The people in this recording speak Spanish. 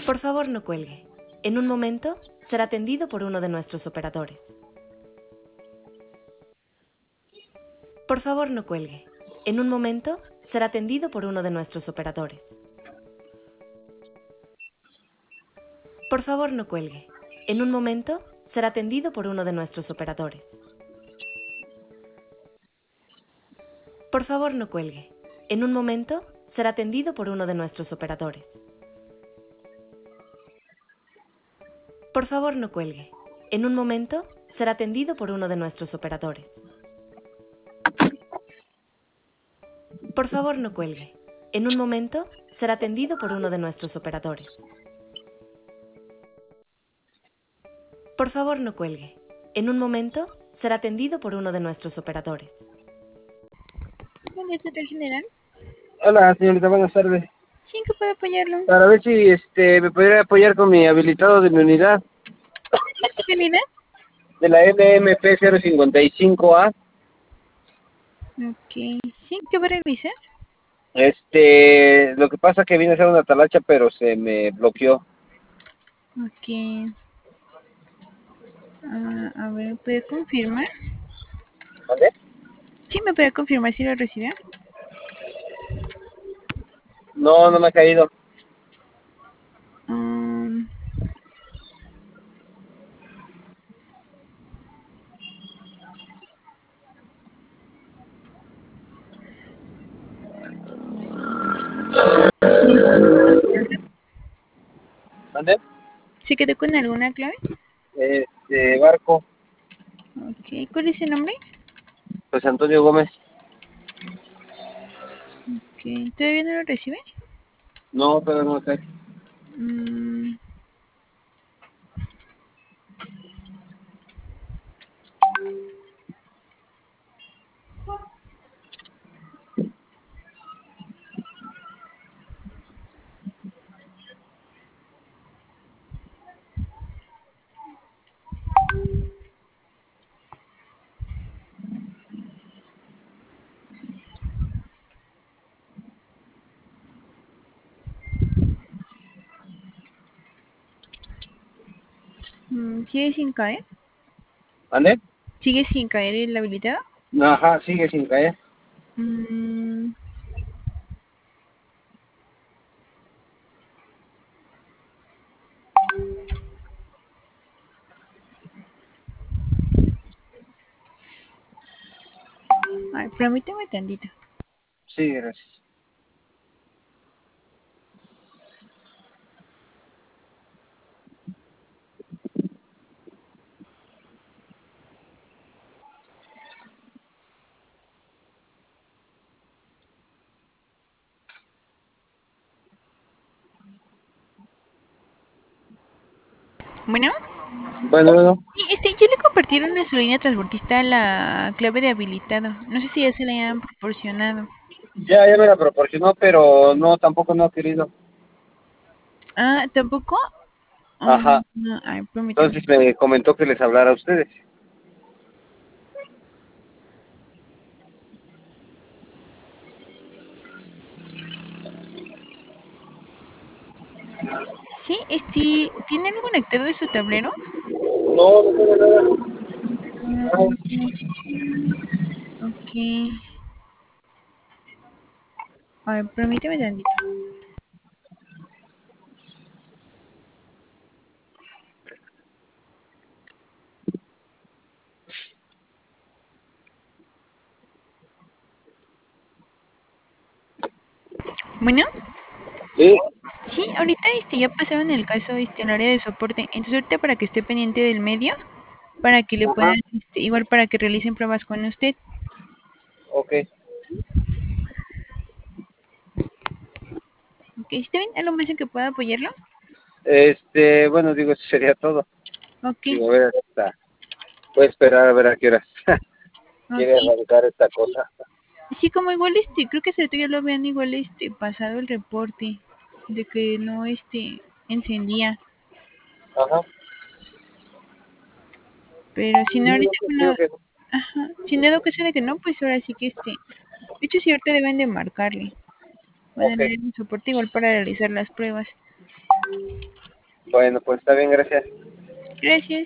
Por favor, no cuelgue. En un momento será atendido por uno de nuestros operadores. Por favor, no cuelgue. En un momento será atendido por uno de nuestros operadores. Por favor, no cuelgue. En un momento será atendido por uno de nuestros operadores. Por favor, no cuelgue. En un momento será atendido por uno de nuestros operadores. Por favor, no cuelgue. En un momento será atendido por uno de nuestros operadores. Por favor, no cuelgue. En un momento será atendido por uno de nuestros operadores. Por favor, no cuelgue. En un momento será atendido por uno de nuestros operadores. Buen día, secretario general. Hola, señorita, buenas tardes. Sí, ¿en qué puedo apoyarlo? Para ver si me podría apoyar con mi habilitado de mi unidad ¿Qué unidad? de la NMP 055A. Ok. ¿Sí? ¿Qué va a revisar? Lo que pasa que vine a hacer una talacha, pero se me bloqueó. Ok. A ver, ¿puede confirmar? ¿Vale? Sí, ¿me puede confirmar si lo recibió? No, no me ha caído. Um, ¿Vale? ¿Se quedó con alguna clave? Barco, Ok. ¿Cuál es su nombre? pues Antonio Gómez. Ok. ¿Todavía no lo recibe? No, pero no me cae. Mm, ¿Sigue sin caer? ¿Vale? ¿Sigue sin caer el habilitado? Ajá, sigue sin caer. Mm, a ver, permíteme tantito. Sí, gracias. Bueno. Bueno. Sí, yo le compartieron a su línea transportista la clave de habilitado. No sé si ya se la hayan proporcionado. Ya me la proporcionó, pero no, tampoco no ha querido. Ah, ¿tampoco? Ajá. No, ay, permítame. Entonces me comentó que les hablara a ustedes. Sí, ¿tiene algo conectado de su tablero? No, no tengo nada. Mm, ok. A ver, permíteme tantito. Bueno, Sí. sí, ahorita ya pasaron el caso al área de soporte. Entonces ahorita para que esté pendiente del medio, para que le Ajá. puedan, igual para que realicen pruebas con usted. Ok. Ok, ¿está bien? ¿Algo más en que pueda apoyarlo? Bueno, digo, eso sería todo. Ok, Digo, a ver, voy a esperar a ver a qué horas quiere ok. arrancar esta cosa. Sí, como igual creo que ya lo habían igual pasado el reporte de que no encendía, Ajá. pero si no Sí, ahorita digo bueno, que ajá, si no dado caso de que no, pues ahora sí que de hecho sí ahorita deben de marcarle, van a ok. dar un soporte igual para realizar las pruebas. Bueno, pues está bien, gracias. Gracias.